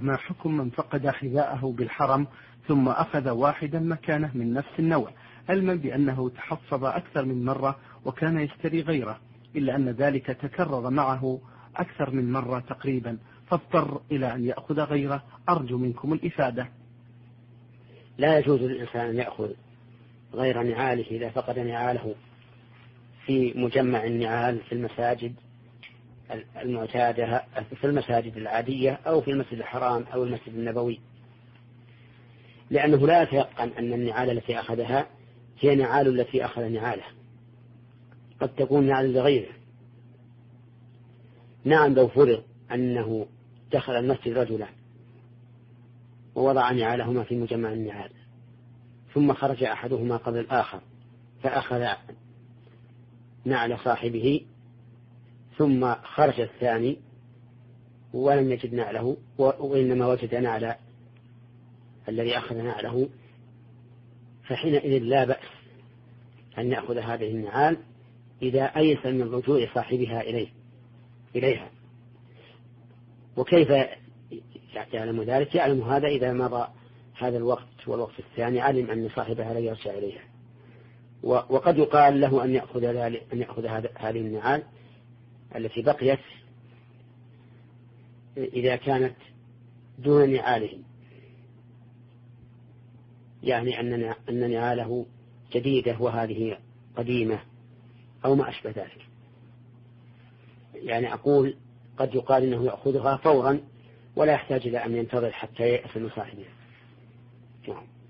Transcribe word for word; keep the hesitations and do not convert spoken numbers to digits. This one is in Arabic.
ما حكم من فقد حذاءه بالحرم ثم أخذ واحدا مكانه من نفس النوع، علما بأنه تحفظ أكثر من مرة وكان يشتري غيره، إلا أن ذلك تكرر معه أكثر من مرة تقريبا، فاضطر إلى أن يأخذ غيره؟ أرجو منكم الإفادة. لا يجوز للإنسان أن يأخذ غير نعاله إذا فقد نعاله في مجمع النعال في المساجد المعتادة، في المساجد العادية أو في المسجد الحرام أو المسجد النبوي، لأنه لا يتيقن أن النعال التي أخذها هي نعال التي أخذ نعاله، قد تكون نعال لغيره. نعم لو فرض أنه دخل المسجد رجلا ووضع نعالهما في مجمع النعال ثم خرج أحدهما قبل الآخر فأخذ نعل صاحبه ثم خرج الثاني ولم يجد نعله وإنما وجد نعل الذي أخذ نعله، فحينئذ لا بأس أن يأخذ هذه النعال إذا أيس من رجوع صاحبها إليه إليها. وكيف يعلم ذلك؟ يعلم هذا إذا مضى هذا الوقت والوقت الثاني علم أن صاحبها لا يرجع إليها. وقد يقال له أن يأخذ أن يأخذ هذه النعال التي بقيت إذا كانت دون نعاله، يعني أن نعاله جديدة وهذه قديمة أو ما أشبه ذلك. يعني أقول قد يقال إنه يأخذها فورا ولا يحتاج إلى أن ينتظر حتى يأس من صاحبها.